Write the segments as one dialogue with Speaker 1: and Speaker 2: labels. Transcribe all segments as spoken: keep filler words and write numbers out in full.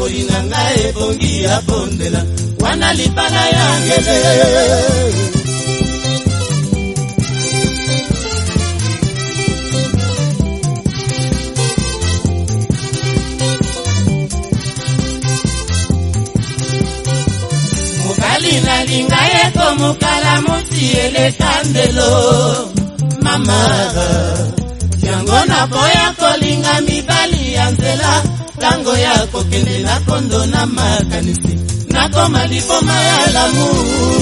Speaker 1: kolinga ngai bongi ya bondela wana libala yangele Lina linga yeko mukala musi ele kandelo mama yango na boya kolinga mibali ya nzela tango yako kende na kondo na makanisi nako malipoma ya lamu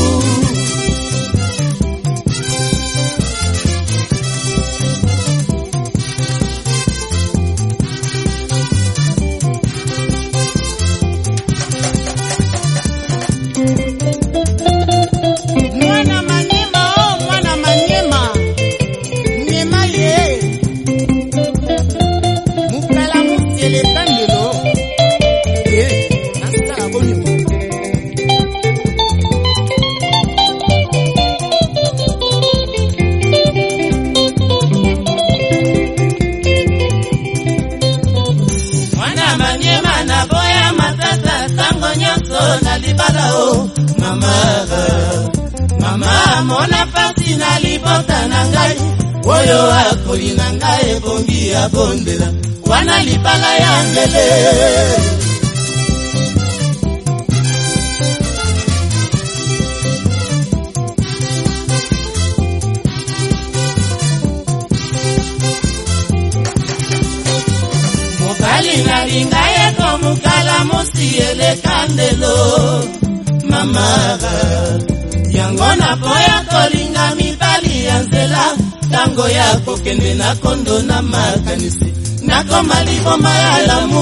Speaker 1: Mona pasi na libota na ngai oyo akolinga ngai bongi ya bondela wana libala ya ngele mokali na linga yeko mukala musi ele kandelo mama yango na boya kolinga mibali ya nzela tango yako kende na kondo na makanisi nako maliboma ya lamu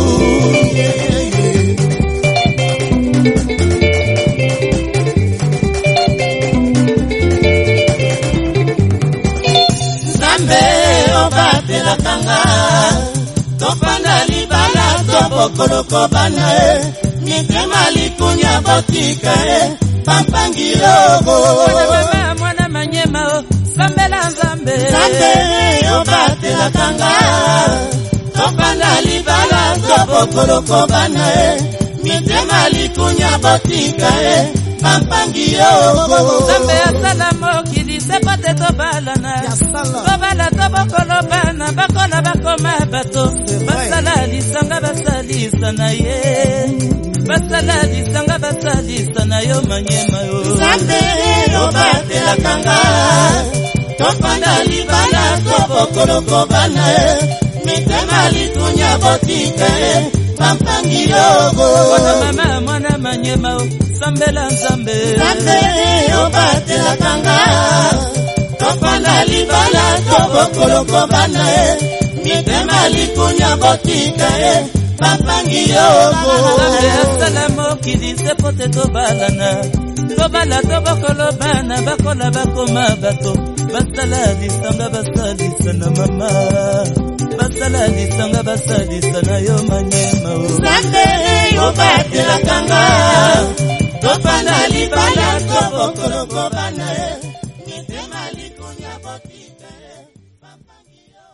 Speaker 1: Nzambe obatela kanga topanda libala tobokoloko bana e mitema likunya botika e Pampangiro
Speaker 2: Mwana mwana manyema o Sambela nzambe
Speaker 1: Nzambe obatela kanga Topanda libala Tobokoloko bana e Mitema likunya botika e Pampangiro
Speaker 2: Nzambe asalamo kili sepote tobalana Tobala tobokolo bana Bakola bakoma bato Basala lisanga basalisa na ye Basala lisanga basalisa na yo manyema yo
Speaker 1: Nzambe obatela kanga Topanda libala Tobokoloko bana e Mitema likunya botika e Pampangiro
Speaker 2: Mwana mama mwana manyema o Sambela nzambe
Speaker 1: Nzambe obatela kanga Topanda libala Tobokoloko bana e Mitema likunya botika e Pampangiro
Speaker 2: Nzambe asalamo kili sepote tobalana Tobala tobokolo bana Bakola bakoma bato Basala lisanga basalisa na mama Basala lisanga basalisa na yo manyema o
Speaker 1: Nzambe obatela kanga Topanda libala Tobokoloko bana e Mitema likunya botika e Pampangiro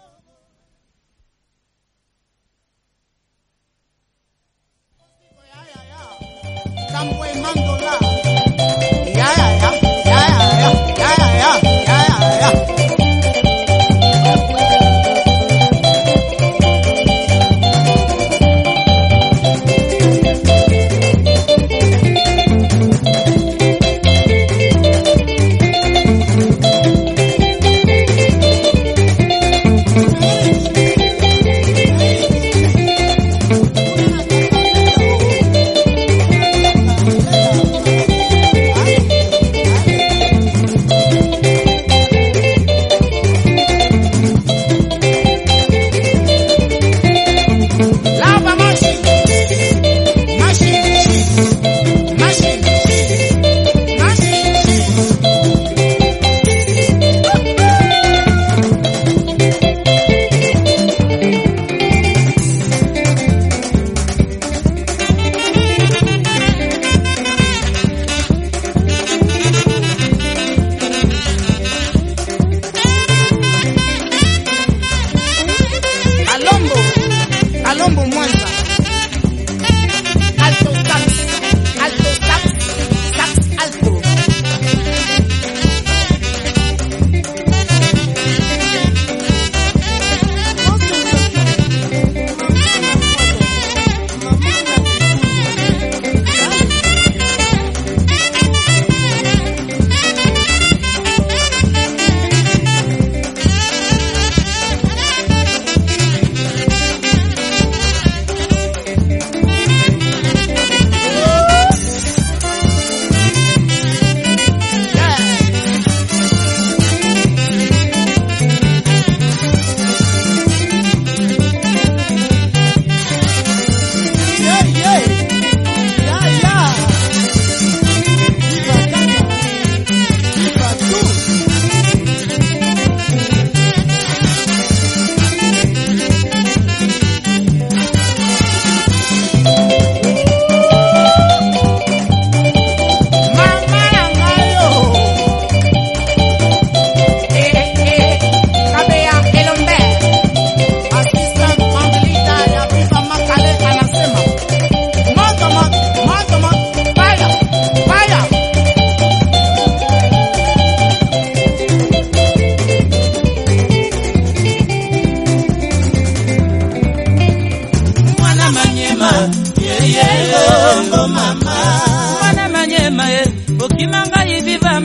Speaker 1: Campo e mandola Ya ya ya Ya ya ya Ya ya ya Ya ya ya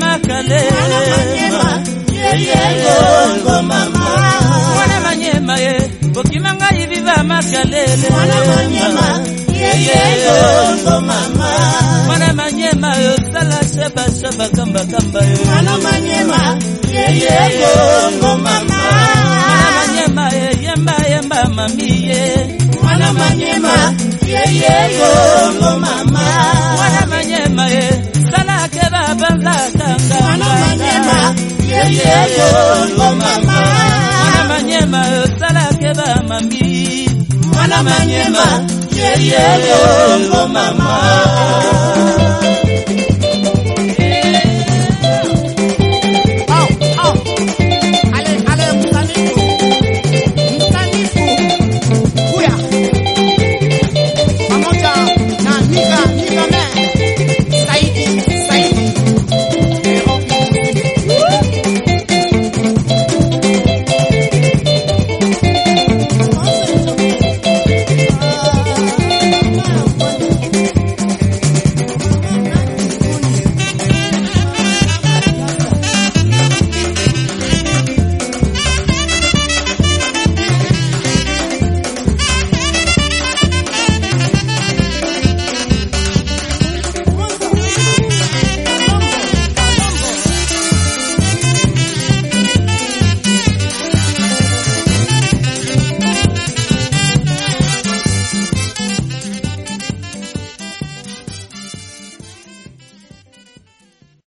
Speaker 2: makale
Speaker 1: Mwana manyema yeye gongo mama
Speaker 2: Mwana manyema ye bokimanga ibiva makalele
Speaker 1: Mwana manyema yeye gongo mama
Speaker 2: Mwana manyema yo sala sheba sheba kamba kamba yo
Speaker 1: Mwana manyema yeye gongo mama
Speaker 2: Mwana manyema ye yemba yemba mamiye
Speaker 1: Mwana manyema yeye gongo mama
Speaker 2: Mwana manyema ye sala keba banza kanga
Speaker 1: Mwana manyema yeye gongo mama
Speaker 2: Mwana manyema yo sala keba mami
Speaker 1: Mwana manyema yeye gongo mama